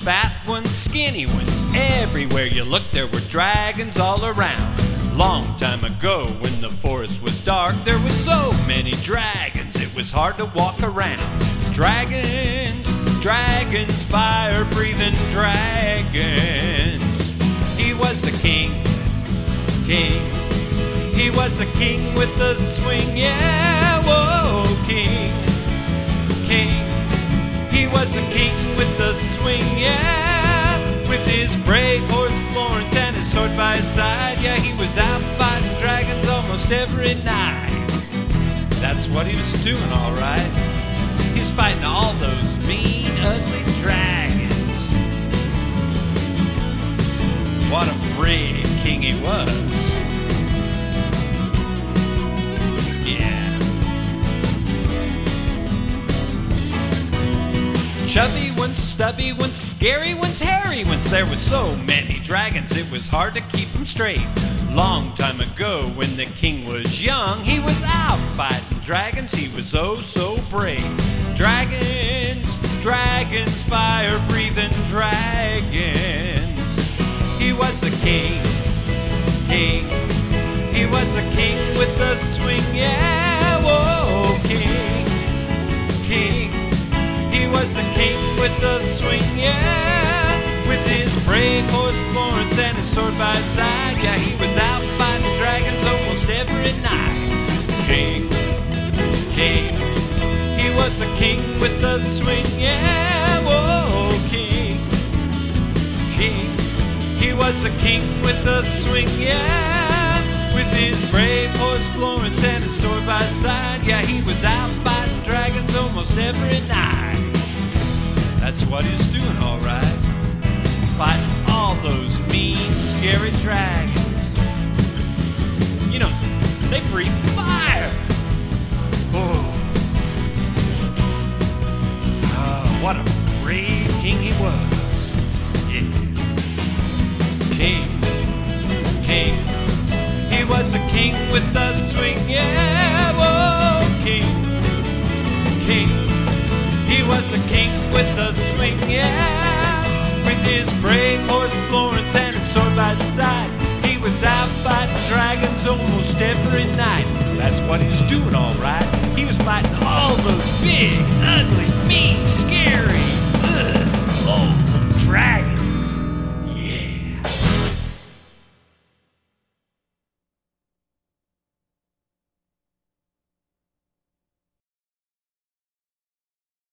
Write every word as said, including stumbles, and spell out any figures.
fat ones, skinny ones. Everywhere you looked, there were dragons all around. Long time ago, when the forest was dark, there were so many dragons, it was hard to walk around. Dragons, dragons, fire-breathing dragons. He was the king, king. He was a king with a swing, yeah, whoa, king, king. He was a king with a swing, yeah, with his brave horse Florence and his sword by his side. Yeah, he was out fighting dragons almost every night. That's what he was doing, all right. He's fighting all those mean, ugly dragons. What a brave king he was. Yeah. Chubby ones, stubby ones, scary ones, hairy ones. There were so many dragons, it was hard to keep them straight. Long time ago, when the king was young, he was out fighting dragons, he was oh so brave. Dragons, dragons, fire-breathing dragons. He was the king, king. He was a king with a swing, yeah, whoa, king, king. He was a king with a swing, yeah, with his brave horse Florence and his sword by his side. Yeah, he was out fighting dragons almost every night. King, king. He was a king with a swing, yeah, whoa, king, king. He was a king with a swing, yeah, with his brave horse Florence and his sword by his side. Yeah, he was out fighting dragons almost every night. That's what he's doing, all right. Fighting all those mean, scary dragons. You know, they breathe fire. Oh, oh what a brave king he was. Yeah. King, king. He was a king with a swing, yeah, whoa, king, king. He was a king with a swing, yeah, with his brave horse Florence and his sword by his side. He was out fighting dragons almost every night. That's what he's doing, all right. He was fighting all those big, ugly, mean, scary